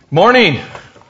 Morning.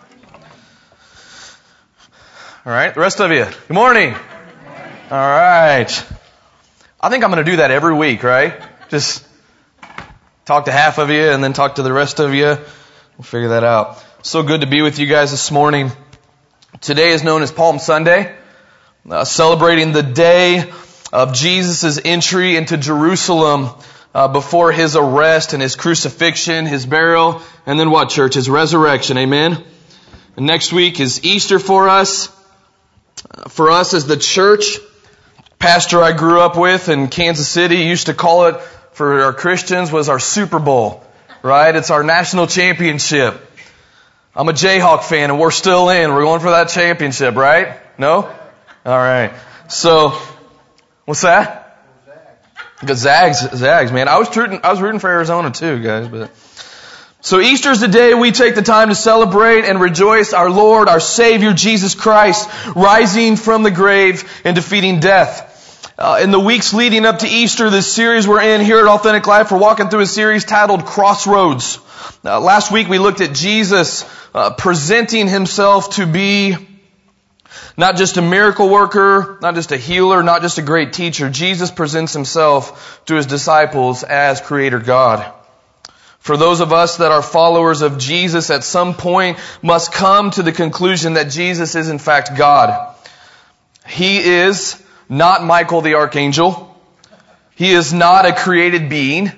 All right, the rest of you. Good morning. All right. I think I'm going to do that every week, right? Just talk to half of you and then talk to the rest of you. We'll figure that out. So good to be with you guys this morning. Today is known as Palm Sunday, celebrating the day of Jesus' entry into Jerusalem before his arrest and his crucifixion, his burial, and then what, church? His resurrection. Amen? And next week is Easter for us. For us as the church, pastor I grew up with in Kansas City used to call it, for our Christians, was our Super Bowl. Right? It's our national championship. I'm a Jayhawk fan and we're still in. We're going for that championship, right? No? All right. So, what's that? Good Zags, man. I was rooting for Arizona too, guys. But so Easter's the day we take the time to celebrate and rejoice our Lord, our Savior, Jesus Christ, rising from the grave and defeating death. In the weeks leading up to Easter, this series we're in here at Authentic Life, we're walking through a series titled Crossroads. Last week we looked at Jesus presenting himself to be not just a miracle worker, not just a healer, not just a great teacher. Jesus presents himself to his disciples as Creator God. For those of us that are followers of Jesus, at some point must come to the conclusion that Jesus is in fact God. He is not Michael the Archangel. He is not a created being.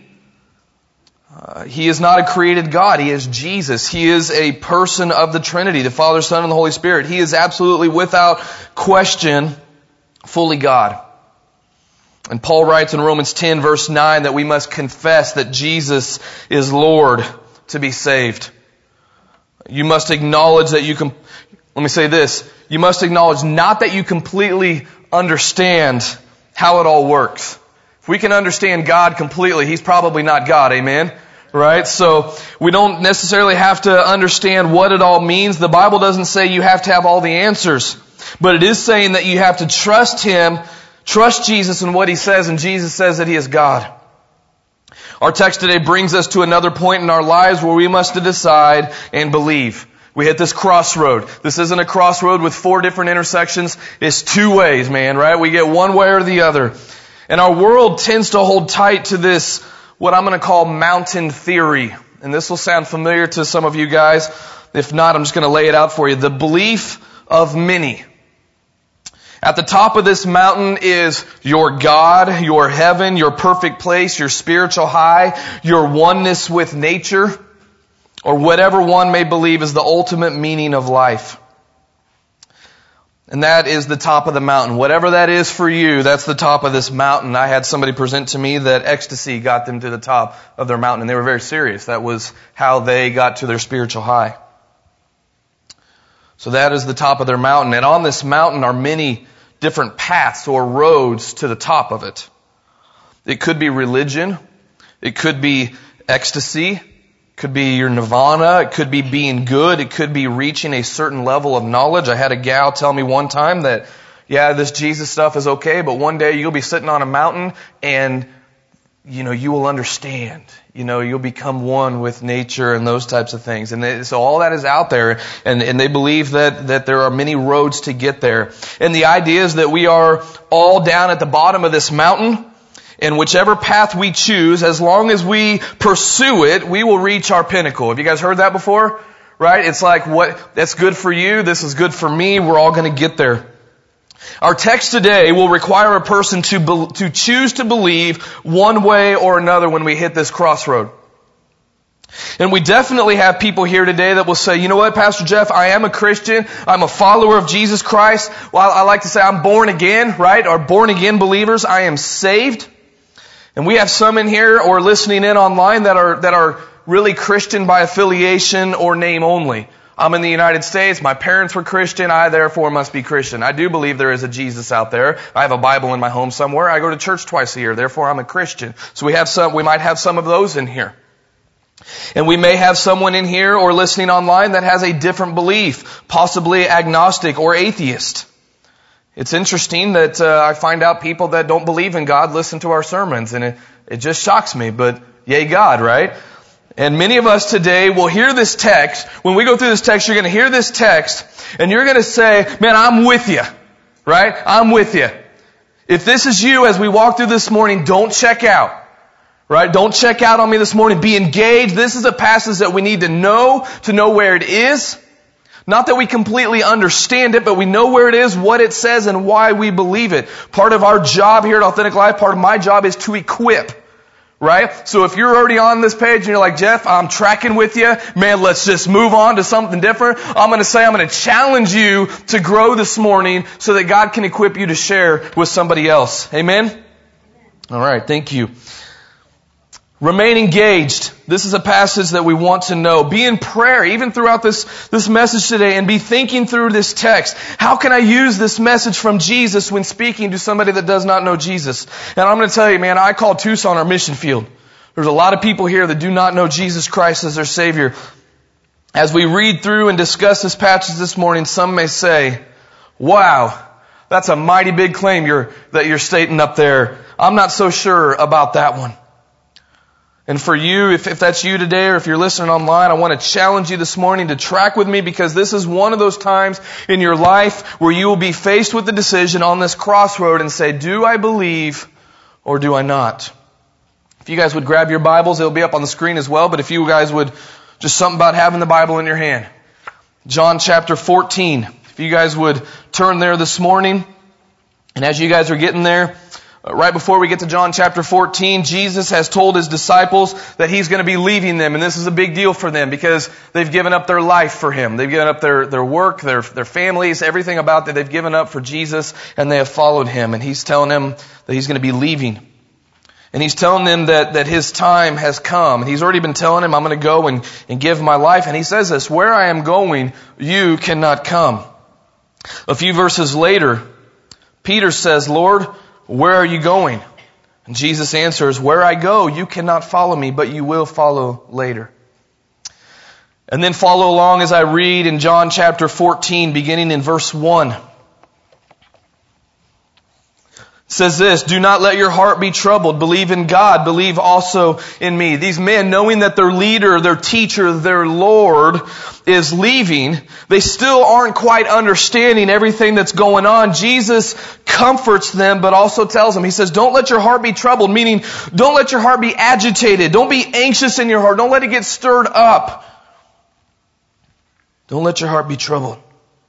He is not a created God. He is Jesus. He is a person of the Trinity, the Father, Son, and the Holy Spirit. He is absolutely, without question, fully God. And Paul writes in Romans 10, verse 9, that we must confess that Jesus is Lord to be saved. You must acknowledge that you can, let me say this, you must acknowledge not that you completely understand how it all works. If we can understand God completely, He's probably not God, amen? Right? So we don't necessarily have to understand what it all means. The Bible doesn't say you have to have all the answers, but it is saying that you have to trust Him, trust Jesus in what He says, and Jesus says that He is God. Our text today brings us to another point in our lives where we must decide and believe. We hit this crossroad. This isn't a crossroad with 4 different intersections. It's 2 ways, man, right? We get one way or the other. And our world tends to hold tight to this, what I'm going to call mountain theory. And this will sound familiar to some of you guys. If not, I'm just going to lay it out for you. The belief of many. At the top of this mountain is your God, your heaven, your perfect place, your spiritual high, your oneness with nature, or whatever one may believe is the ultimate meaning of life. And that is the top of the mountain. Whatever that is for you, that's the top of this mountain. I had somebody present to me that ecstasy got them to the top of their mountain, and they were very serious. That was how they got to their spiritual high. So that is the top of their mountain. And on this mountain are many different paths or roads to the top of it. It could be religion. It could be ecstasy. It could be your nirvana. It could be being good. It could be reaching a certain level of knowledge. I had a gal tell me one time that, yeah, this Jesus stuff is okay, but one day you'll be sitting on a mountain and, you will understand. You'll become one with nature and those types of things. And so all that is out there, and they believe that there are many roads to get there. And the idea is that we are all down at the bottom of this mountain, and whichever path we choose, as long as we pursue it, we will reach our pinnacle. Have you guys heard that before? Right? It's like, that's good for you, this is good for me, we're all going to get there. Our text today will require a person to choose to believe one way or another when we hit this crossroad. And we definitely have people here today that will say, you know what, Pastor Jeff, I am a Christian. I'm a follower of Jesus Christ. Well, I like to say I'm born again, right? Or born again believers. I am saved. And we have some in here or listening in online that are really Christian by affiliation or name only. I'm in the United States. My parents were Christian. I therefore must be Christian. I do believe there is a Jesus out there. I have a Bible in my home somewhere. I go to church twice a year. Therefore, I'm a Christian. So we might have some of those in here. And we may have someone in here or listening online that has a different belief, possibly agnostic or atheist. It's interesting that I find out people that don't believe in God listen to our sermons, and it just shocks me. But yay God, right? And many of us today will hear this text. When we go through this text, you're going to hear this text and you're going to say, man, I'm with you. Right? I'm with you. If this is you as we walk through this morning, don't check out. Right? Don't check out on me this morning. Be engaged. This is a passage that we need to know where it is. Not that we completely understand it, but we know where it is, what it says, and why we believe it. Part of our job here at Authentic Life, part of my job is to equip. Right? So if you're already on this page and you're like, Jeff, I'm tracking with you, man, let's just move on to something different. I'm going to challenge you to grow this morning so that God can equip you to share with somebody else. Amen? All right, thank you. Remain engaged. This is a passage that we want to know. Be in prayer, even throughout this message today, and be thinking through this text. How can I use this message from Jesus when speaking to somebody that does not know Jesus? And I'm going to tell you, man, I call Tucson our mission field. There's a lot of people here that do not know Jesus Christ as their Savior. As we read through and discuss this passage this morning, some may say, wow, that's a mighty big claim that you're stating up there. I'm not so sure about that one. And for you, if that's you today or if you're listening online, I want to challenge you this morning to track with me because this is one of those times in your life where you will be faced with the decision on this crossroad and say, do I believe or do I not? If you guys would grab your Bibles, it'll be up on the screen as well, but if you guys would, just something about having the Bible in your hand. John chapter 14. If you guys would turn there this morning, and as you guys are getting there, right before we get to John chapter 14, Jesus has told His disciples that He's going to be leaving them. And this is a big deal for them because they've given up their life for Him. They've given up their work, their families, everything about that they've given up for Jesus, and they have followed Him. And He's telling them that He's going to be leaving. And He's telling them that His time has come. And He's already been telling them, I'm going to go and give my life. And He says this, where I am going, you cannot come. A few verses later, Peter says, Lord, where are you going? And Jesus answers, where I go, you cannot follow me, but you will follow later. And then follow along as I read in John chapter 14, beginning in verse 1. It says this, do not let your heart be troubled. Believe in God. Believe also in me. These men, knowing that their leader, their teacher, their Lord is leaving, they still aren't quite understanding everything that's going on. Jesus comforts them, but also tells them, He says, don't let your heart be troubled, meaning don't let your heart be agitated. Don't be anxious in your heart. Don't let it get stirred up. Don't let your heart be troubled.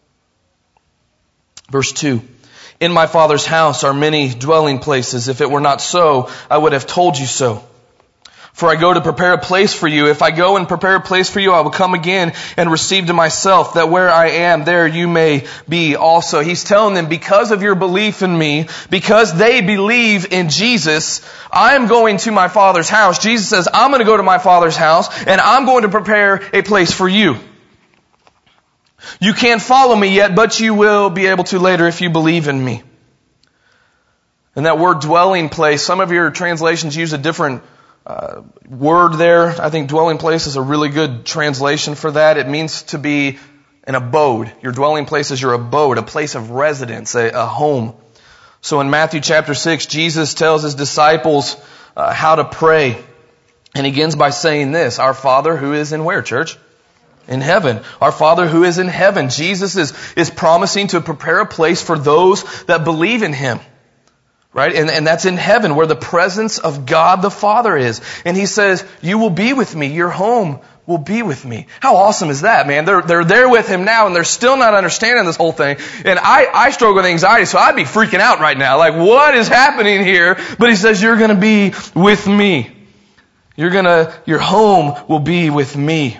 Verse 2. In my Father's house are many dwelling places. If it were not so, I would have told you so. For I go to prepare a place for you. If I go and prepare a place for you, I will come again and receive to myself, that where I am, there you may be also. He's telling them, because of your belief in me, because they believe in Jesus, I'm going to my Father's house. Jesus says, I'm going to go to my Father's house, and I'm going to prepare a place for you. You can't follow me yet, but you will be able to later if you believe in me. And that word dwelling place, some of your translations use a different word there. I think dwelling place is a really good translation for that. It means to be an abode. Your dwelling place is your abode, a place of residence, a home. So in Matthew chapter 6, Jesus tells His disciples how to pray. And He begins by saying this, Our Father who is in where, church? In heaven. Our Father who is in heaven. Jesus is promising to prepare a place for those that believe in Him. Right? And that's in heaven where the presence of God the Father is. And He says, you will be with me. Your home will be with me. How awesome is that, man? They're there with Him now and they're still not understanding this whole thing. And I struggle with anxiety, so I'd be freaking out right now. Like, what is happening here? But He says, you're going to be with me. Your home will be with me.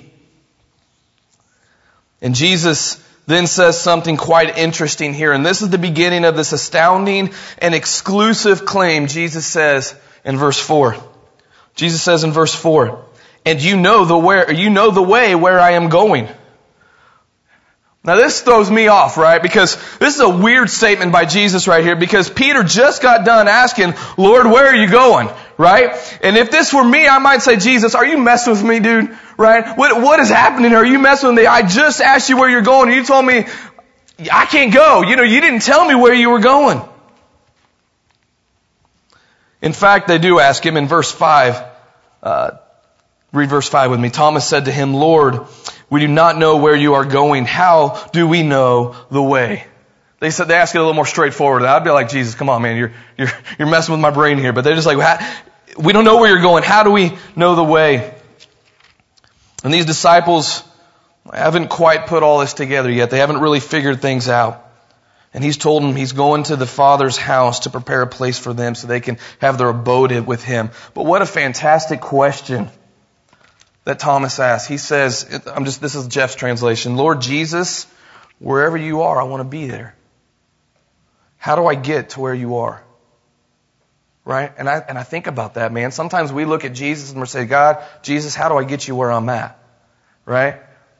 And Jesus then says something quite interesting here. And this is the beginning of this astounding and exclusive claim Jesus says in verse 4. Jesus says in verse 4, and you know the way where I am going. Now this throws me off, right? Because this is a weird statement by Jesus right here, because Peter just got done asking, Lord, where are you going? Right? And if this were me, I might say, Jesus, are you messing with me, dude? Right? What is happening? Are you messing with me? I just asked you where you're going and you told me I can't go. You didn't tell me where you were going. In fact, they do ask Him in verse 5, Read verse 5 with me. Thomas said to him, Lord, we do not know where you are going. How do we know the way? They ask it a little more straightforward. I'd be like, Jesus, come on, man, you're messing with my brain here. But they're just like, we don't know where you're going. How do we know the way? And these disciples haven't quite put all this together yet. They haven't really figured things out. And he's told them he's going to the Father's house to prepare a place for them so they can have their abode with him. But what a fantastic question that Thomas asked. He says, this is Jeff's translation, Lord Jesus, wherever you are, I want to be there. How do I get to where you are? Right? And I think about that, man. Sometimes we look at Jesus and we say, God, Jesus, how do I get you where I'm at? Right?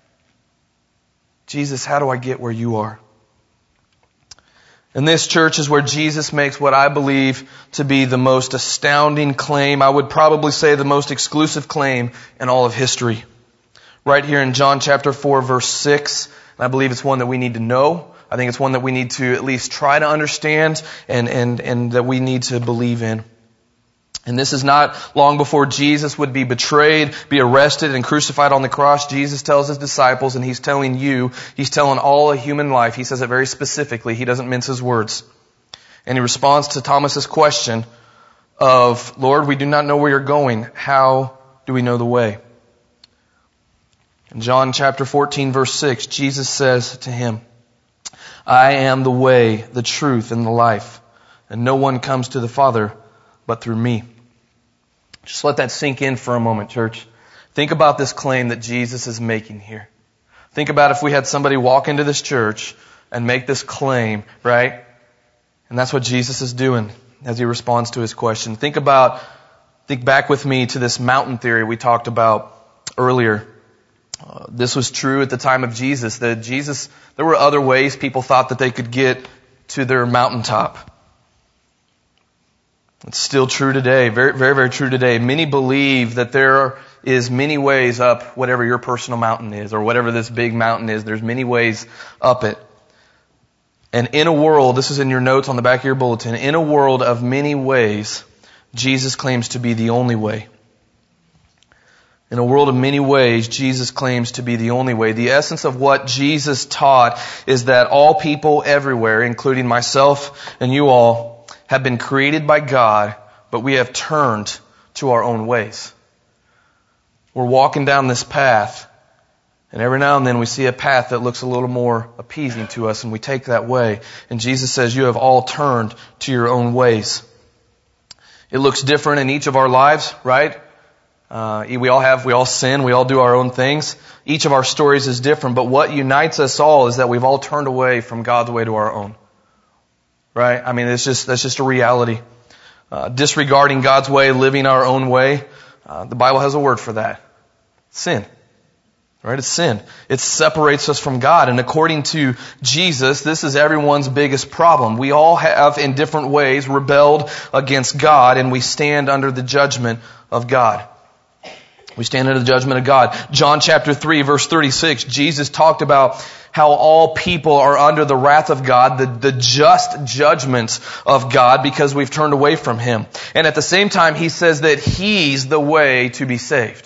Jesus, how do I get where you are? And this church is where Jesus makes what I believe to be the most astounding claim. I would probably say the most exclusive claim in all of history. Right here in John chapter 4, verse 6. And I believe it's one that we need to know. I think it's one that we need to at least try to understand and that we need to believe in. And this is not long before Jesus would be betrayed, be arrested, and crucified on the cross. Jesus tells his disciples, and he's telling you, he's telling all of human life. He says it very specifically. He doesn't mince his words. And he responds to Thomas's question of, Lord, we do not know where you're going. How do we know the way? In John chapter 14, verse 6, Jesus says to him, I am the way, the truth, and the life, and no one comes to the Father but through me. Just let that sink in for a moment, church. Think about this claim that Jesus is making here. Think about if we had somebody walk into this church and make this claim, right? And that's what Jesus is doing as he responds to his question. Think back with me to this mountain theory we talked about earlier. This was true at the time of Jesus. There were other ways people thought that they could get to their mountaintop. It's still true today. Very, very, very true today. Many believe that there is many ways up whatever your personal mountain is, or whatever this big mountain is. There's many ways up it. And in a world, this is in your notes on the back of your bulletin, in a world of many ways, Jesus claims to be the only way. In a world of many ways, Jesus claims to be the only way. The essence of what Jesus taught is that all people everywhere, including myself and you all, have been created by God, but we have turned to our own ways. We're walking down this path, and every now and then we see a path that looks a little more appeasing to us, and we take that way. And Jesus says, you have all turned to your own ways. It looks different in each of our lives, right? We all sin, we all do our own things. Each of our stories is different, but what unites us all is that we've all turned away from God's way to our own. Right? I mean, that's just a reality. Disregarding God's way, living our own way. The Bible has a word for that. Sin. Right? It's sin. It separates us from God. And according to Jesus, this is everyone's biggest problem. We all have, in different ways, rebelled against God, and we stand under the judgment of God. We stand under the judgment of God. John chapter 3, verse 36, Jesus talked about how all people are under the wrath of God, the just judgment of God, because we've turned away from Him. And at the same time, He says that He's the way to be saved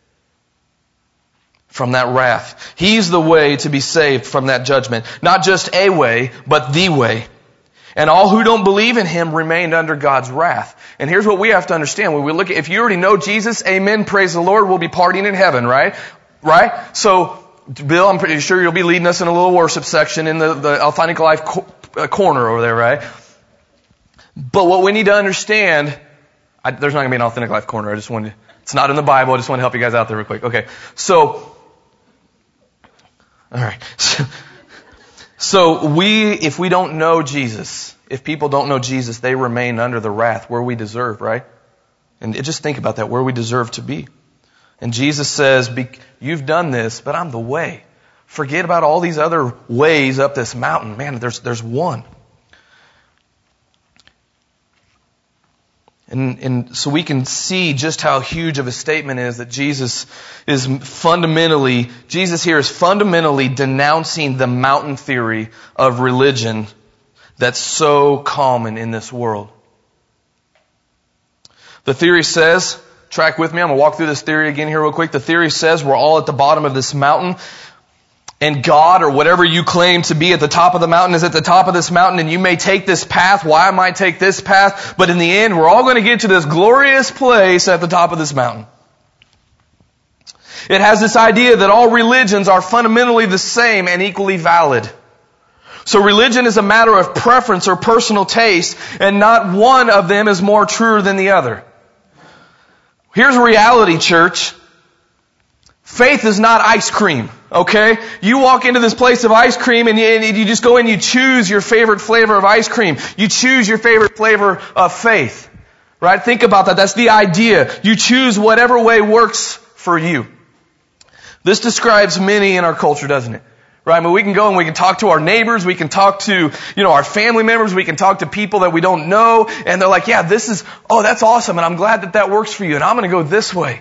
from that wrath. He's the way to be saved from that judgment. Not just a way, but the way. And all who don't believe in Him remained under God's wrath. And here's what we have to understand. When we look at, if you already know Jesus, amen, praise the Lord, we'll be partying in heaven, right? Right? So, Bill, I'm pretty sure you'll be leading us in a little worship section in the Authentic Life corner over there, right? But what we need to understand, there's not going to be an Authentic Life corner. It's not in the Bible. I just want to help you guys out there real quick. Okay. So, alright. So if we don't know Jesus, if people don't know Jesus, they remain under the wrath where we deserve, right? And just think about that, where we deserve to be. And Jesus says, you've done this, but I'm the way. Forget about all these other ways up this mountain. Man, there's one. And so we can see just how huge of a statement is that Jesus here is fundamentally denouncing the mountain theory of religion that's so common in this world. The theory says Track with me. I'm going to walk through this theory again here real quick. The theory says we're all at the bottom of this mountain, and God, or whatever you claim to be at the top of the mountain, is at the top of this mountain, and you may take this path. Why I might take this path? But in the end, we're all going to get to this glorious place at the top of this mountain. It has this idea that all religions are fundamentally the same and equally valid. So religion is a matter of preference or personal taste, and not one of them is more true than the other. Here's reality, church. Faith is not ice cream, okay? You walk into this place of ice cream and you just go in, you choose your favorite flavor of ice cream. You choose your favorite flavor of faith, right? Think about that. That's the idea. You choose whatever way works for you. This describes many in our culture, doesn't it? Right? I mean, we can go and we can talk to our neighbors, we can talk to, our family members, we can talk to people that we don't know, and they're like, yeah, that's awesome, and I'm glad that works for you, and I'm going to go this way.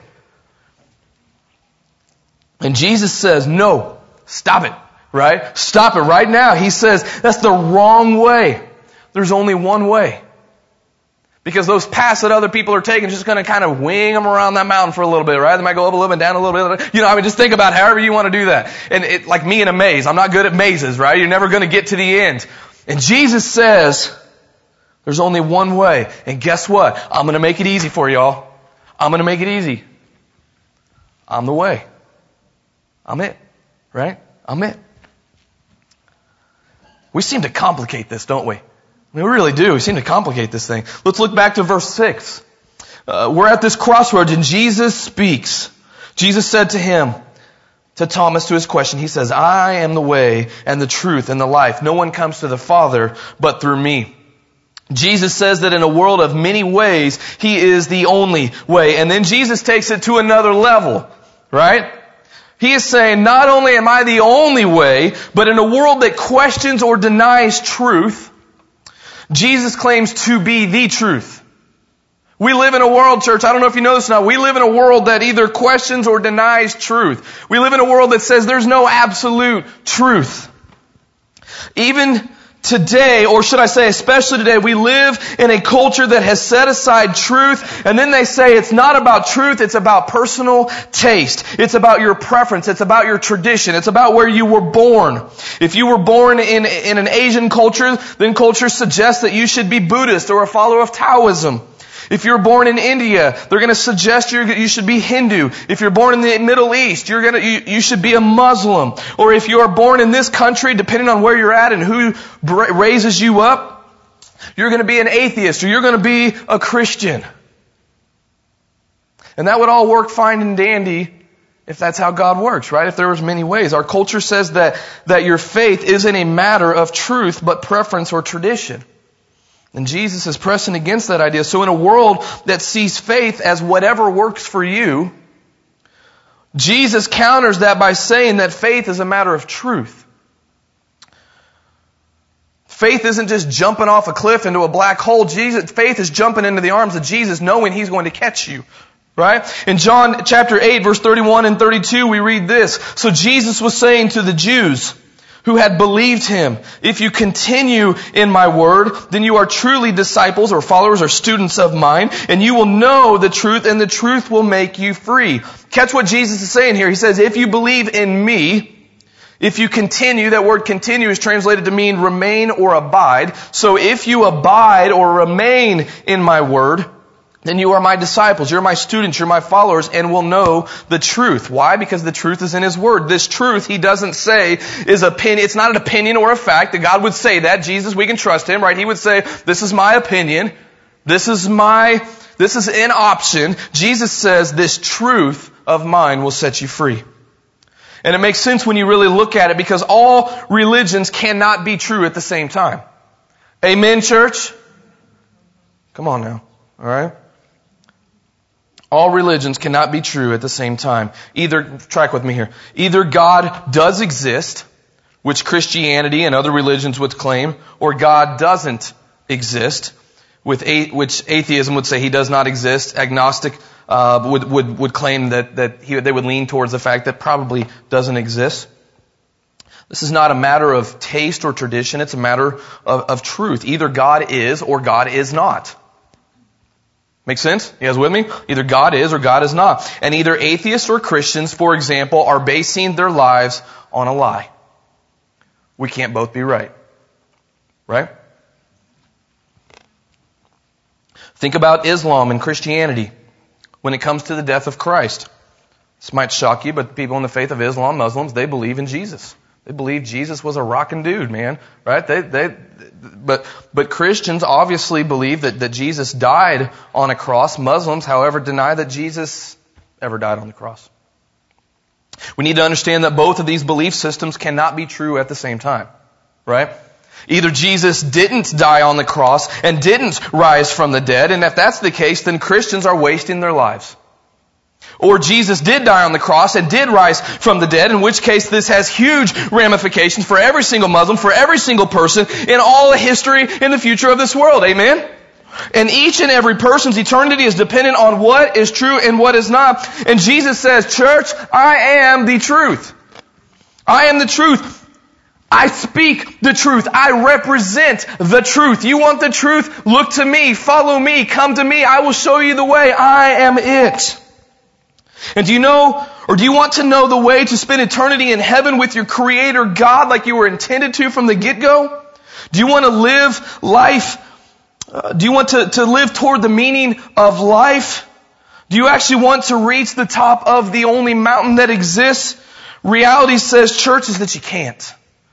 And Jesus says, no, stop it, right? Stop it right now. He says, that's the wrong way. There's only one way. Because those paths that other people are taking are just going to kind of wing them around that mountain for a little bit, right? They might go up a little bit, down a little bit. Just think about however you want to do that. And like me in a maze. I'm not good at mazes, right? You're never going to get to the end. And Jesus says, there's only one way. And guess what? I'm going to make it easy for y'all. I'm going to make it easy. I'm the way. I'm it. Right? I'm it. We seem to complicate this, don't we? We really do. We seem to complicate this thing. Let's look back to verse 6. We're at this crossroads and Jesus speaks. Jesus said to him, to Thomas, to his question, he says, I am the way and the truth and the life. No one comes to the Father but through me. Jesus says that in a world of many ways, He is the only way. And then Jesus takes it to another level, right? He is saying, not only am I the only way, but in a world that questions or denies truth, Jesus claims to be the truth. We live in a world, church, I don't know if you know this or not, we live in a world that either questions or denies truth. We live in a world that says there's no absolute truth. Even today, or should I say especially today, we live in a culture that has set aside truth, and then they say it's not about truth, it's about personal taste. It's about your preference, it's about your tradition, it's about where you were born. If you were born in an Asian culture, then culture suggests that you should be Buddhist or a follower of Taoism. If you're born in India, they're going to suggest you should be Hindu. If you're born in the Middle East, you should be a Muslim. Or if you are born in this country, depending on where you're at and who raises you up, you're going to be an atheist or you're going to be a Christian. And that would all work fine and dandy if that's how God works, right? If there was many ways. Our culture says that your faith isn't a matter of truth, but preference or tradition. And Jesus is pressing against that idea. So in a world that sees faith as whatever works for you, Jesus counters that by saying that faith is a matter of truth. Faith isn't just jumping off a cliff into a black hole. Faith is jumping into the arms of Jesus, knowing He's going to catch you. Right? In John chapter 8, verse 31 and 32, we read this. So Jesus was saying to the Jews who had believed Him, if you continue in my word, then you are truly disciples or followers or students of mine, and you will know the truth, and the truth will make you free. Catch what Jesus is saying here. He says, if you believe in me, if you continue, that word continue is translated to mean remain or abide. So if you abide or remain in my word, then you are my disciples, you're my students, you're my followers, and will know the truth. Why? Because the truth is in His Word. This truth, He doesn't say, is opinion. It's not an opinion or a fact. That God would say that. Jesus, we can trust Him, right? He would say, this is my opinion. This is an option. Jesus says, this truth of mine will set you free. And it makes sense when you really look at it, because all religions cannot be true at the same time. Amen, church? Come on now. All right? All religions cannot be true at the same time. Track with me here. Either God does exist, which Christianity and other religions would claim, or God doesn't exist, which atheism would say He does not exist. Agnostic would claim that they would lean towards the fact that probably doesn't exist. This is not a matter of taste or tradition. It's a matter of truth. Either God is or God is not. Make sense? You guys with me? Either God is or God is not. And either atheists or Christians, for example, are basing their lives on a lie. We can't both be right. Right? Think about Islam and Christianity when it comes to the death of Christ. This might shock you, but people in the faith of Islam, Muslims, they believe in Jesus. They believe Jesus was a rockin' dude, man. Right? But Christians obviously believe that Jesus died on a cross. Muslims, however, deny that Jesus ever died on the cross. We need to understand that both of these belief systems cannot be true at the same time. Right? Either Jesus didn't die on the cross and didn't rise from the dead, and if that's the case, then Christians are wasting their lives. Or Jesus did die on the cross and did rise from the dead, in which case this has huge ramifications for every single Muslim, for every single person in all the history in the future of this world. Amen? And each and every person's eternity is dependent on what is true and what is not. And Jesus says, church, I am the truth. I am the truth. I speak the truth. I represent the truth. You want the truth? Look to me. Follow me. Come to me. I will show you the way. I am it. And do you know, or do you want to know the way to spend eternity in heaven with your Creator God like you were intended to from the get-go? Do you want to live life? Do you want to live toward the meaning of life? Do you actually want to reach the top of the only mountain that exists? Reality says, church, is that you can't.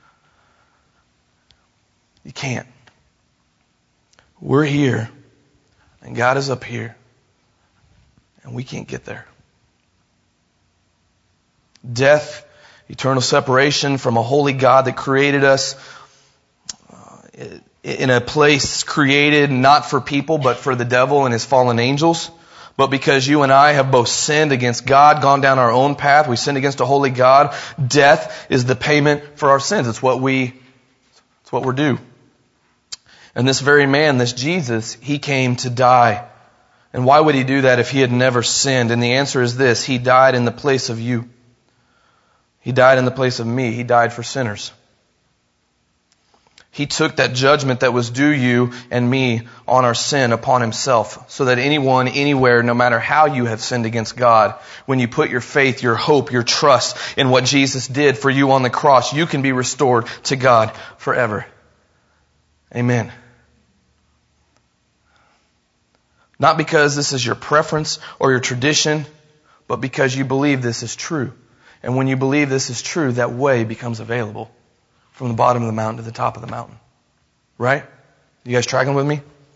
You can't. We're here, and God is up here, and we can't get there. Death, eternal separation from a holy God that created us in a place created not for people, but for the devil and his fallen angels. But because you and I have both sinned against God, gone down our own path, we sinned against a holy God, death is the payment for our sins. It's what we're due. And this very man, this Jesus, He came to die. And why would He do that if He had never sinned? And the answer is this: He died in the place of you. He died in the place of me. He died for sinners. He took that judgment that was due you and me on our sin upon Himself, so that anyone, anywhere, no matter how you have sinned against God, when you put your faith, your hope, your trust in what Jesus did for you on the cross, you can be restored to God forever. Amen. Not because this is your preference or your tradition, but because you believe this is true. And when you believe this is true, that way becomes available from the bottom of the mountain to the top of the mountain. Right? You guys tracking with me?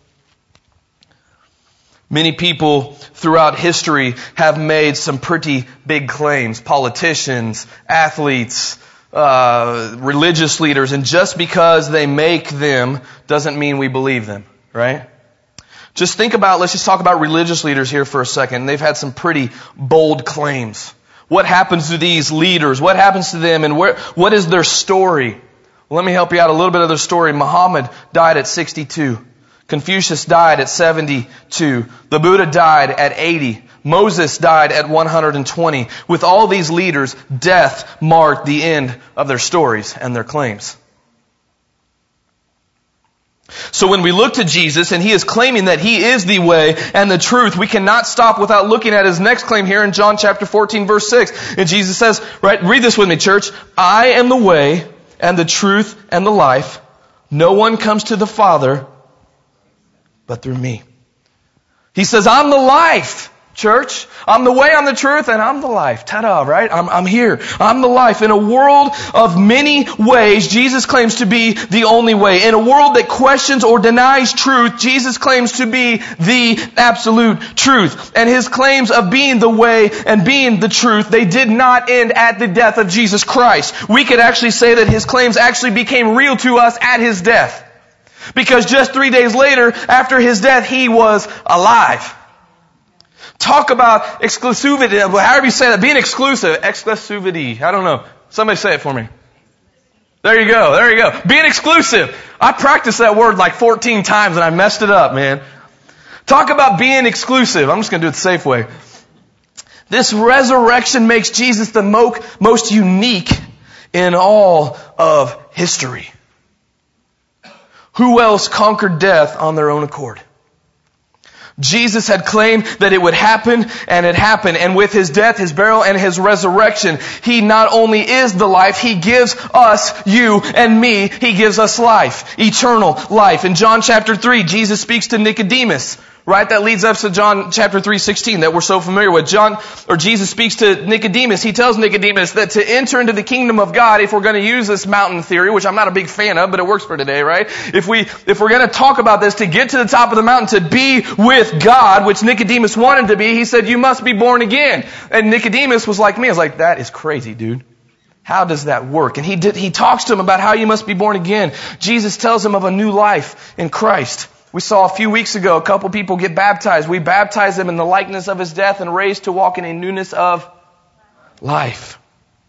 Many people throughout history have made some pretty big claims. Politicians, athletes, religious leaders. And just because they make them doesn't mean we believe them. Right? Just think about, let's just talk about religious leaders here for a second. They've had some pretty bold claims. What happens to these leaders? What happens to them? And what is their story? Well, let me help you out a little bit of their story. Muhammad died at 62. Confucius died at 72. The Buddha died at 80. Moses died at 120. With all these leaders, death marked the end of their stories and their claims. So when we look to Jesus and He is claiming that He is the way and the truth, we cannot stop without looking at His next claim here in John chapter 14 verse 6. And Jesus says, right, read this with me, church. I am the way and the truth and the life. No one comes to the Father but through me. He says, I'm the life. Church, I'm the way, I'm the truth, and I'm the life. Ta-da, right? I'm here. I'm the life. In a world of many ways, Jesus claims to be the only way. In a world that questions or denies truth, Jesus claims to be the absolute truth. And His claims of being the way and being the truth, they did not end at the death of Jesus Christ. We could actually say that His claims actually became real to us at His death. Because just 3 days later, after His death, He was alive. Talk about exclusivity, however you say that, being exclusive. Exclusivity. I don't know. Somebody say it for me. There you go. There you go. Being exclusive. I practiced that word like 14 times and I messed it up, man. Talk about being exclusive. I'm just going to do it the safe way. This resurrection makes Jesus the most unique in all of history. Who else conquered death on their own accord? Jesus had claimed that it would happen, and it happened. And with His death, His burial, and His resurrection, He not only is the life, He gives us, you and me, He gives us life, eternal life. In John chapter 3, Jesus speaks to Nicodemus. Right? That leads up to John chapter 3:16 that we're so familiar with. Jesus speaks to Nicodemus. He tells Nicodemus that to enter into the kingdom of God, if we're going to use this mountain theory, which I'm not a big fan of, but it works for today, right? If we're going to talk about this, to get to the top of the mountain, to be with God, which Nicodemus wanted to be, he said, you must be born again. And Nicodemus was like me. I was like, that is crazy, dude. How does that work? And he talks to him about how you must be born again. Jesus tells him of a new life in Christ. We saw a few weeks ago a couple people get baptized. We baptized them in the likeness of His death and raised to walk in a newness of life.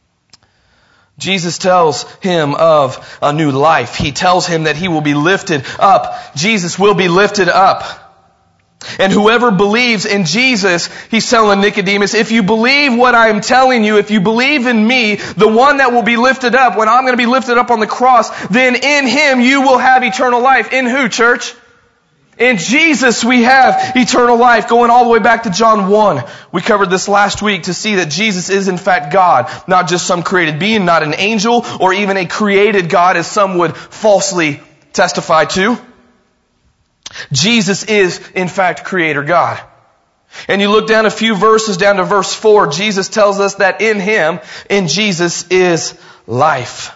Jesus tells him of a new life. He tells him that he will be lifted up. Jesus will be lifted up. And whoever believes in Jesus, he's telling Nicodemus, if you believe what I am telling you, if you believe in me, the one that will be lifted up, when I'm going to be lifted up on the cross, then in Him you will have eternal life. In who, church? In Jesus we have eternal life. Going all the way back to John 1. We covered this last week to see that Jesus is in fact God. Not just some created being, not an angel, or even a created God as some would falsely testify to. Jesus is in fact Creator God. And you look down a few verses, down to verse 4, Jesus tells us that in Him, in Jesus, is life.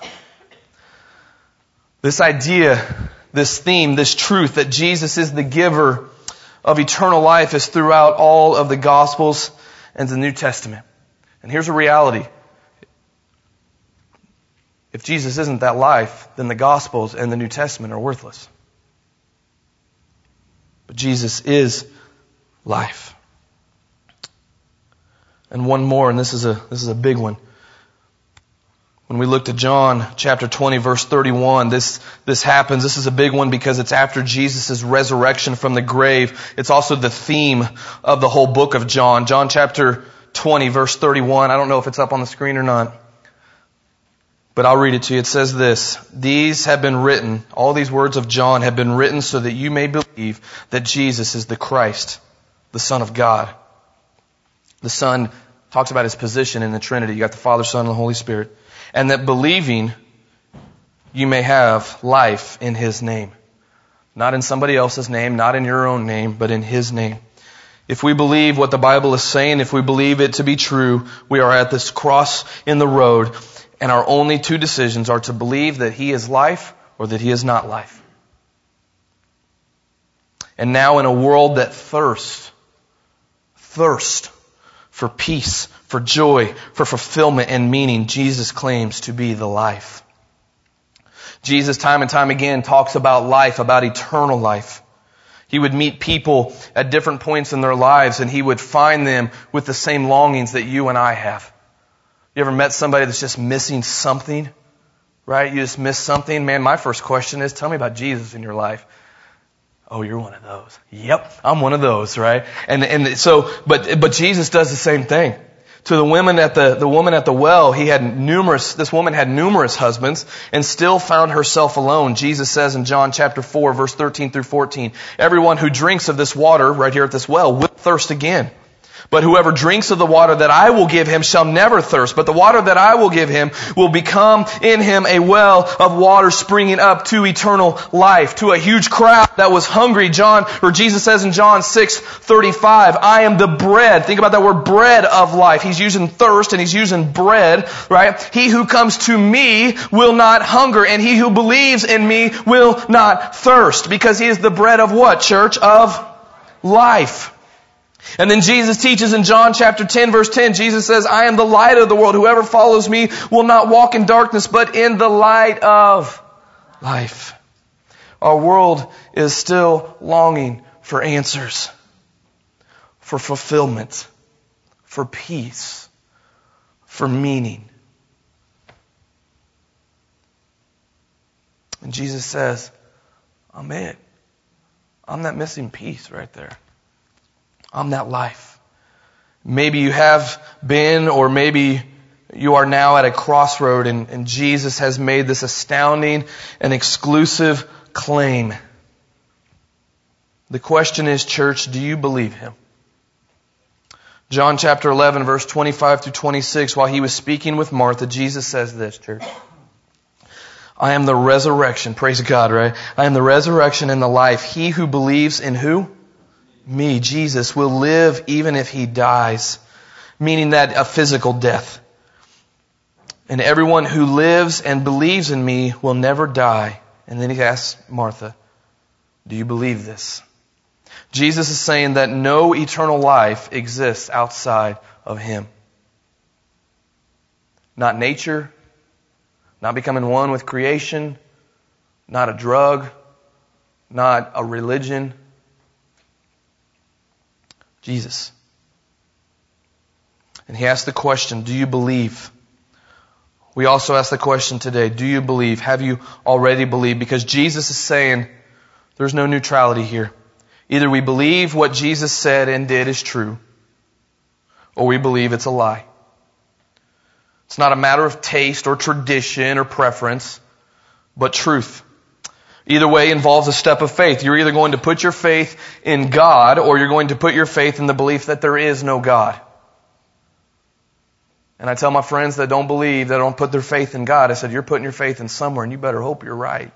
This idea, this theme, this truth that Jesus is the giver of eternal life is throughout all of the Gospels and the New Testament. And here's a reality. If Jesus isn't that life, then the Gospels and the New Testament are worthless. But Jesus is life. And one more, and this is a big one. When we looked at John chapter 20 verse 31, this happens. This is a big one because it's after Jesus' resurrection from the grave. It's also the theme of the whole book of John. John chapter 20 verse 31. I don't know if it's up on the screen or not, but I'll read it to you. It says this: these have been written, all these words of John have been written so that you may believe that Jesus is the Christ, the Son of God. The Son talks about His position in the Trinity. You got the Father, Son, and the Holy Spirit. And that believing you may have life in His name. Not in somebody else's name, not in your own name, but in His name. If we believe what the Bible is saying, if we believe it to be true, we are at this cross in the road, and our only two decisions are to believe that He is life or that He is not life. And now in a world that thirsts for peace, for joy, for fulfillment and meaning, Jesus claims to be the life. Jesus time and time again talks about life, about eternal life. He would meet people at different points in their lives and He would find them with the same longings that you and I have. You ever met somebody that's just missing something? Right? You just miss something? Man, my first question is, tell me about Jesus in your life. Oh, you're one of those. Yep, I'm one of those, right? And so, but Jesus does the same thing. To the woman at the well, this woman had numerous husbands and still found herself alone. Jesus says in John chapter 4, verse 13 through 14, everyone who drinks of this water right here at this well will thirst again. But whoever drinks of the water that I will give him shall never thirst. But the water that I will give him will become in him a well of water springing up to eternal life. To a huge crowd that was hungry, Jesus says in John 6:35, I am the bread. Think about that word, bread of life. He's using thirst and He's using bread, right? He who comes to me will not hunger, and he who believes in me will not thirst. Because He is the bread of what, church? Of life. And then Jesus teaches in John chapter 10 verse 10, Jesus says, I am the light of the world. Whoever follows me will not walk in darkness, but in the light of life. Our world is still longing for answers, for fulfillment, for peace, for meaning. And Jesus says, I'm it. I'm that missing piece right there. I'm that life. Maybe you have been, or maybe you are now at a crossroad and Jesus has made this astounding and exclusive claim The question is, church, do you believe Him? John chapter 11, verse 25 through 26, while He was speaking with Martha, Jesus says this, church. I am the resurrection. Praise God, right? I am the resurrection and the life. He who believes in who? Me, Jesus, will live even if he dies. Meaning that a physical death. And everyone who lives and believes in me will never die. And then He asks Martha, do you believe this? Jesus is saying that no eternal life exists outside of Him. Not nature, not becoming one with creation, not a drug, not a religion. Jesus. And He asked the question, do you believe? We also ask the question today, do you believe? Have you already believed? Because Jesus is saying there's no neutrality here. Either we believe what Jesus said and did is true, or we believe it's a lie. It's not a matter of taste or tradition or preference, but truth. Either way involves a step of faith. You're either going to put your faith in God, or you're going to put your faith in the belief that there is no God. And I tell my friends that don't believe, that don't put their faith in God, I said, you're putting your faith in somewhere, and you better hope you're right.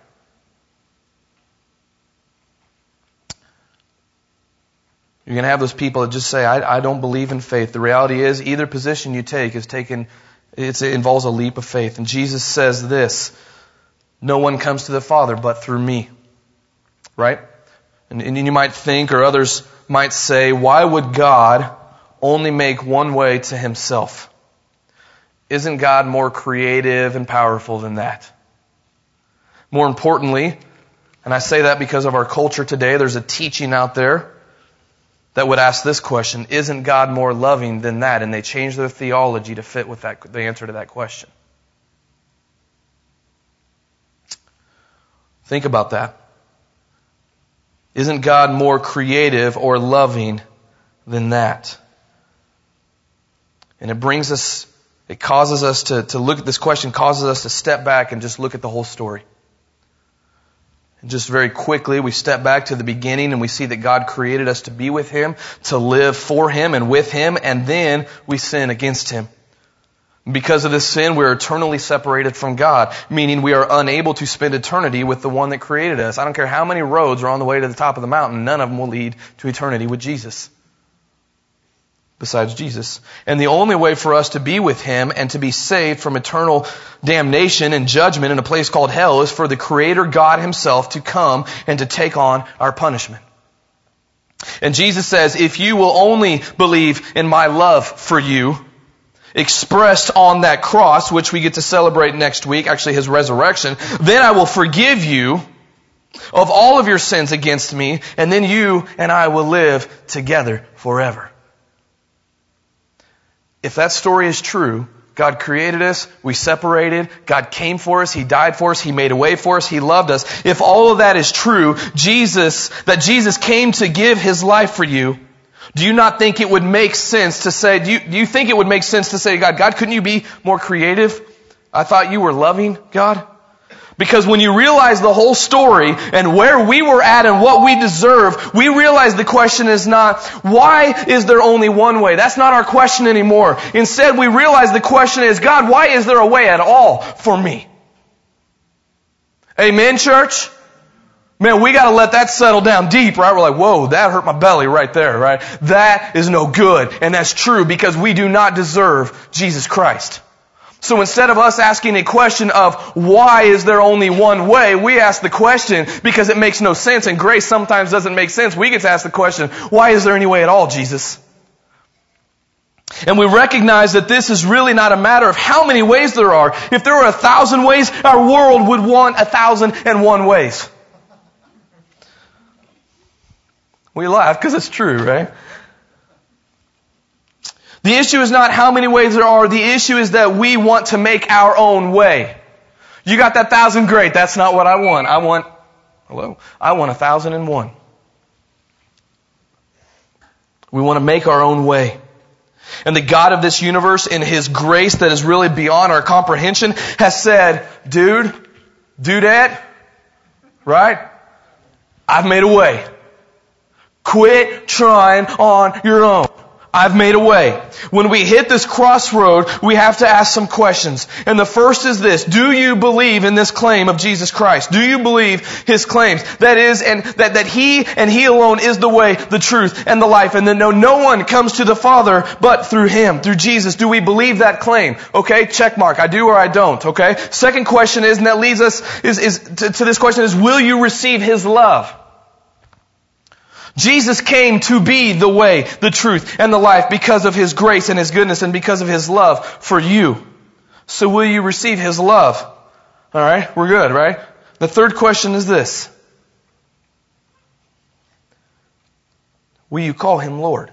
You're going to have those people that just say, I don't believe in faith. The reality is, either position you take is it involves a leap of faith. And Jesus says this, no one comes to the Father but through me. Right? And you might think, or others might say, why would God only make one way to Himself? Isn't God more creative and powerful than that? More importantly, and I say that because of our culture today, there's a teaching out there that would ask this question, isn't God more loving than that? And they change their theology to fit with the answer to that question. Think about that. Isn't God more creative or loving than that? And it causes us to look at this question, causes us to step back and just look at the whole story. And just very quickly, we step back to the beginning and we see that God created us to be with Him, to live for Him and with Him, and then we sin against Him. Because of this sin, we're eternally separated from God, meaning we are unable to spend eternity with the one that created us. I don't care how many roads are on the way to the top of the mountain, none of them will lead to eternity with Jesus. Besides Jesus. And the only way for us to be with Him and to be saved from eternal damnation and judgment in a place called hell is for the Creator God Himself to come and to take on our punishment. And Jesus says, if you will only believe in my love for you, expressed on that cross, which we get to celebrate next week, actually His resurrection, then I will forgive you of all of your sins against me, and then you and I will live together forever. If that story is true, God created us, we separated, God came for us, He died for us, He made a way for us, He loved us. If all of that is true, that Jesus came to give His life for you, do you not think it would make sense to say, do you think it would make sense to say, God, couldn't you be more creative? I thought you were loving, God. Because when you realize the whole story and where we were at and what we deserve, we realize the question is not, why is there only one way? That's not our question anymore. Instead, we realize the question is, God, why is there a way at all for me? Amen, church? Man, we gotta let that settle down deep, right? We're like, whoa, that hurt my belly right there, right? That is no good. And that's true because we do not deserve Jesus Christ. So instead of us asking a question of why is there only one way, we ask the question because it makes no sense, and grace sometimes doesn't make sense. We get to ask the question, why is there any way at all, Jesus? And we recognize that this is really not a matter of how many ways there are. If there were 1,000 ways, our world would want 1,001 ways. We laugh because it's true, right? The issue is not how many ways there are. The issue is that we want to make our own way. You got that 1,000, great. That's not what I want. I want 1,001. We want to make our own way. And the God of this universe, in His grace that is really beyond our comprehension, has said, dudette, right? I've made a way. Quit trying on your own. I've made a way. When we hit this crossroad, we have to ask some questions. And the first is this: do you believe in this claim of Jesus Christ? Do you believe His claims? That is, and that He and He alone is the way, the truth, and the life. And that no one comes to the Father but through Him, through Jesus. Do we believe that claim? Okay, check mark. I do or I don't. Okay. Second question is, and that leads us to this question is, will you receive His love? Jesus came to be the way, the truth, and the life because of His grace and His goodness and because of His love for you. So will you receive His love? Alright, we're good, right? The third question is this: will you call Him Lord?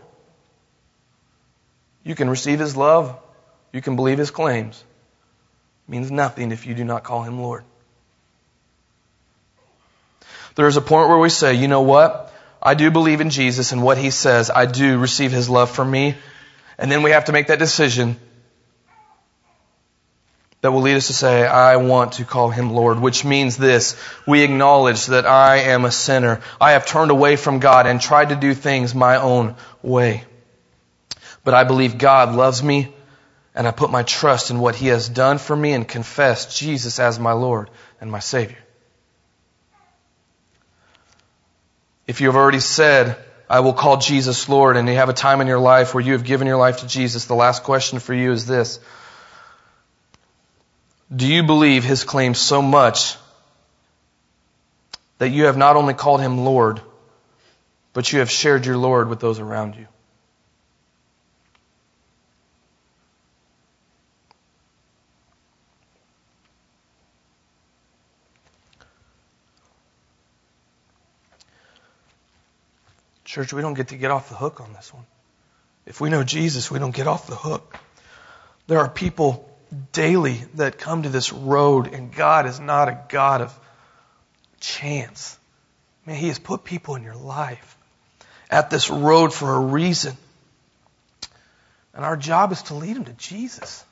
You can receive His love, you can believe His claims. It means nothing if you do not call Him Lord. There is a point where we say, you know what? I do believe in Jesus and what He says. I do receive His love for me. And then we have to make that decision that will lead us to say, I want to call Him Lord, which means this: we acknowledge that I am a sinner. I have turned away from God and tried to do things my own way. But I believe God loves me, and I put my trust in what He has done for me and confess Jesus as my Lord and my Savior. If you have already said, I will call Jesus Lord, and you have a time in your life where you have given your life to Jesus, the last question for you is this: do you believe His claims so much that you have not only called Him Lord, but you have shared your Lord with those around you? Church, we don't get off the hook on this one. If we know Jesus, we don't get off the hook. There are people daily that come to this road, and God is not a God of chance. Man, He has put people in your life at this road for a reason. And our job is to lead them to Jesus.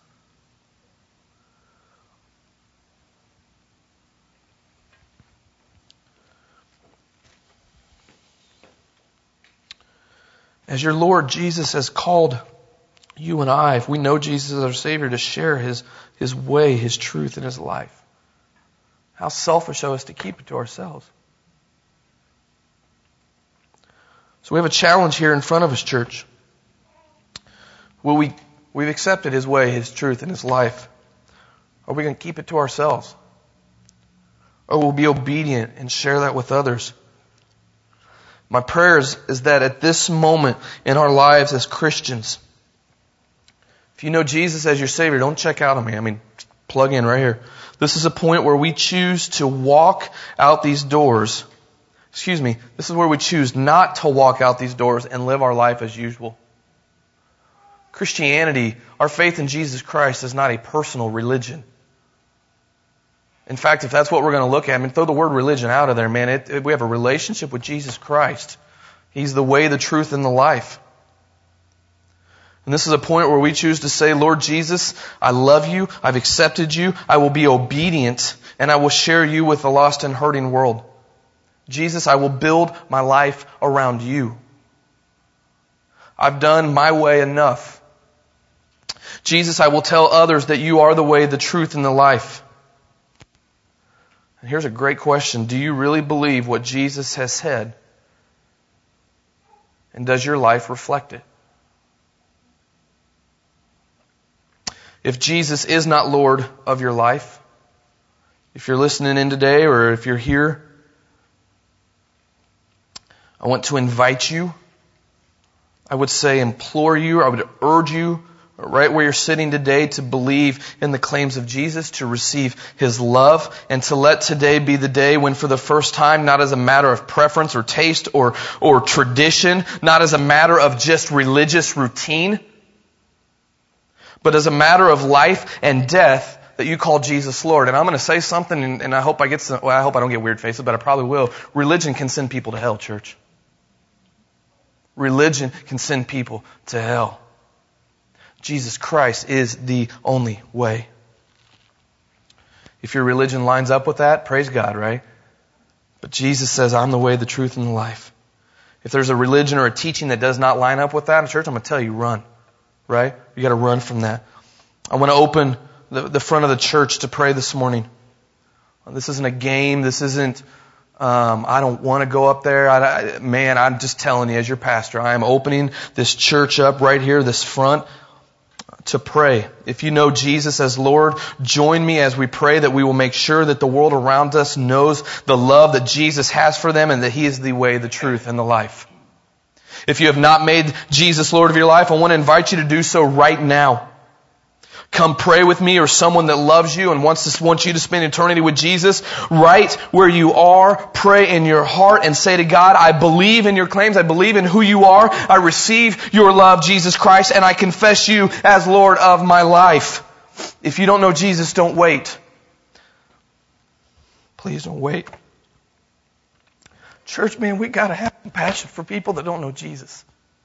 As your Lord, Jesus has called you and I, if we know Jesus as our Savior, to share His way, His truth, and His life. How selfish of us to keep it to ourselves. So we have a challenge here in front of us, church. We've accepted His way, His truth, and His life. Are we going to keep it to ourselves? Or will we be obedient and share that with others? My prayer is that at this moment in our lives as Christians, if you know Jesus as your Savior, don't check out on me. I mean, plug in right here. This is a point where we choose to walk out these doors. This is where we choose not to walk out these doors and live our life as usual. Christianity, our faith in Jesus Christ, is not a personal religion. In fact, if that's what we're going to look at, throw the word religion out of there, man. We have a relationship with Jesus Christ. He's the way, the truth, and the life. And this is a point where we choose to say, Lord Jesus, I love you. I've accepted you. I will be obedient, and I will share you with the lost and hurting world. Jesus, I will build my life around you. I've done my way enough. Jesus, I will tell others that you are the way, the truth, and the life. And here's a great question. Do you really believe what Jesus has said? And does your life reflect it? If Jesus is not Lord of your life, if you're listening in today or if you're here, I want to invite you. I would say implore you. I would urge you right where you're sitting today to believe in the claims of Jesus, to receive His love, and to let today be the day when for the first time, not as a matter of preference or taste or tradition, not as a matter of just religious routine, but as a matter of life and death, that you call Jesus Lord. And I'm going to say something, and I hope I don't get weird faces, but I probably will. Religion can send people to hell, church. Religion can send people to hell. Jesus Christ is the only way. If your religion lines up with that, praise God, right? But Jesus says, I'm the way, the truth, and the life. If there's a religion or a teaching that does not line up with that in church, I'm going to tell you, run. Right? You got to run from that. I want to open the front of the church to pray this morning. This isn't a game. This isn't, I don't want to go up there. I'm just telling you, as your pastor, I am opening this church up right here, this front, to pray. If you know Jesus as Lord, join me as we pray that we will make sure that the world around us knows the love that Jesus has for them and that He is the way, the truth, and the life. If you have not made Jesus Lord of your life, I want to invite you to do so right now. Come pray with me or someone that loves you and wants you to spend eternity with Jesus. Right where you are, pray in your heart and say to God, I believe in your claims. I believe in who you are. I receive your love, Jesus Christ, and I confess you as Lord of my life. If you don't know Jesus, don't wait. Please don't wait. Church, man, we got to have compassion for people that don't know Jesus.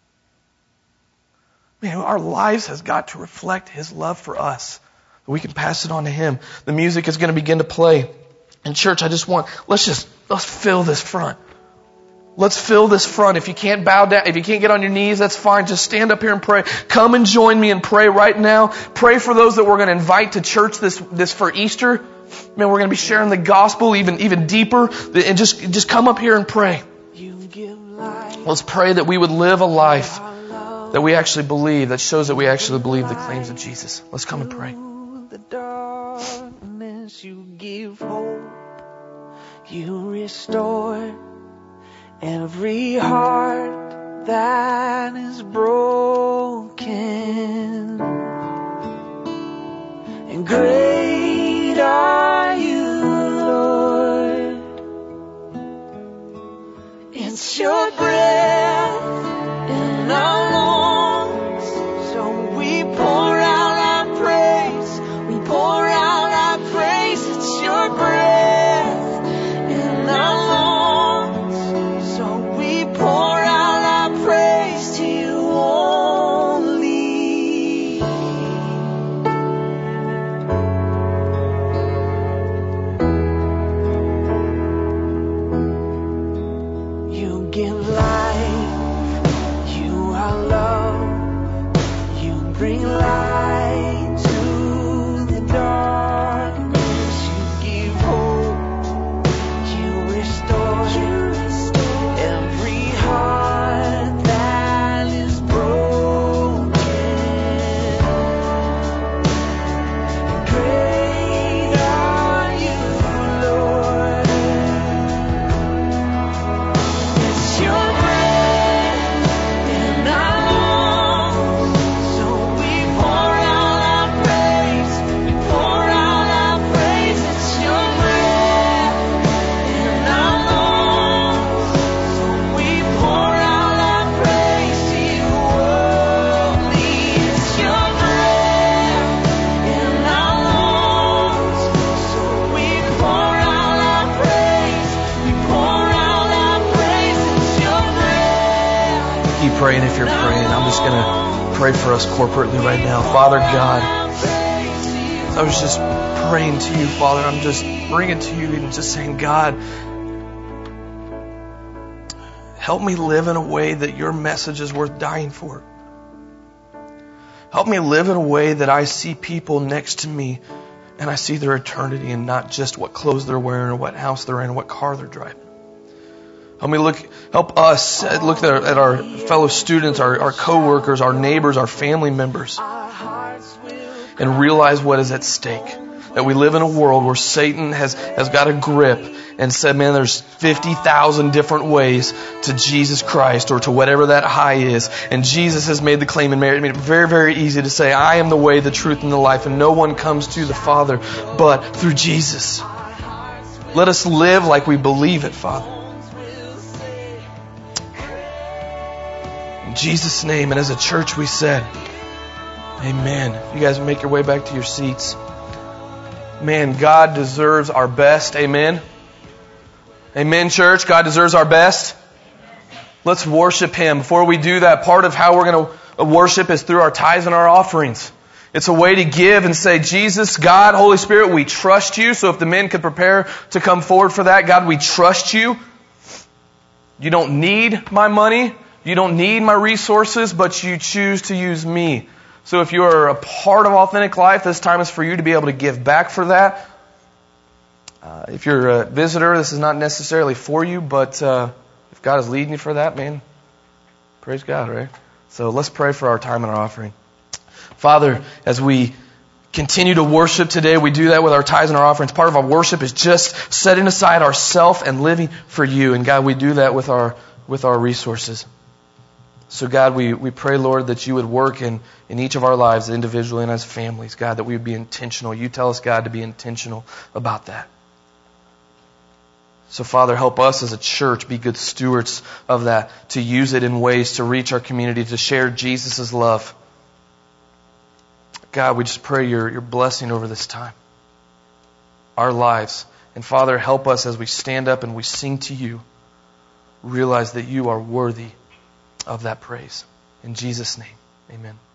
Man, our lives has got to reflect His love for us. We can pass it on to Him. The music is going to begin to play. And church, let's fill this front. Let's fill this front. If you can't bow down, if you can't get on your knees, that's fine. Just stand up here and pray. Come and join me and pray right now. Pray for those that we're going to invite to church this for Easter. Man, we're going to be sharing the gospel even deeper. And just come up here and pray. Let's pray that we would live a life that we actually believe, that shows that we actually believe the claims of Jesus. Let's come and pray. The darkness, you give hope, you restore every heart that is broken. And great are you, Lord. It's your breath in our lungs, so we pour out our praise. We pour out our praise. It's your breath in our lungs, so we pour out our praise to you only. You give life, you are love, you bring light to the darkness, you give hope, you restore every heart that is broken. Great are you, Lord. It's your breath in our lungs, so we pour out our praise. We pour out our praise. It's your breath in our lungs, so we pour out our praise to you only. It's your breath in our lungs, so we pour out our praise. We pour out our praise. It's your breath. Keep praying if you're praying. I'm just going to pray for us corporately right now. Father God, I was just praying to you, Father. I'm just bringing to you and just saying, God, help me live in a way that your message is worth dying for. Help me live in a way that I see people next to me and I see their eternity and not just what clothes they're wearing or what house they're in or what car they're driving. Help us look at our fellow students, our co-workers, our neighbors, our family members, and realize what is at stake. That we live in a world where Satan has got a grip and said, man, there's 50,000 different ways to Jesus Christ or to whatever that high is. And Jesus has made the claim and made it very, very easy to say, I am the way, the truth, and the life, and no one comes to the Father but through Jesus. Let us live like we believe it, Father. In Jesus' name, and as a church we said, amen. You guys make your way back to your seats. Man, God deserves our best. Amen. Amen, church. God deserves our best. Let's worship Him. Before we do that, part of how we're going to worship is through our tithes and our offerings. It's a way to give and say, Jesus, God, Holy Spirit, we trust you. So if the men could prepare to come forward for that, God, we trust you. You don't need my money. You don't need my resources, but you choose to use me. So if you are a part of Authentic Life, this time is for you to be able to give back for that. If you're a visitor, this is not necessarily for you, but if God is leading you for that, man, praise God, right? So let's pray for our time and our offering. Father, as we continue to worship today, we do that with our tithes and our offerings. Part of our worship is just setting aside ourselves and living for you. And God, we do that with our resources. So God, we pray, Lord, that you would work in each of our lives individually and as families. God, that we would be intentional. You tell us, God, to be intentional about that. So Father, help us as a church be good stewards of that, to use it in ways to reach our community, to share Jesus' love. God, we just pray your blessing over this time, our lives. And Father, help us as we stand up and we sing to you, realize that you are worthy of that praise. In Jesus' name, amen.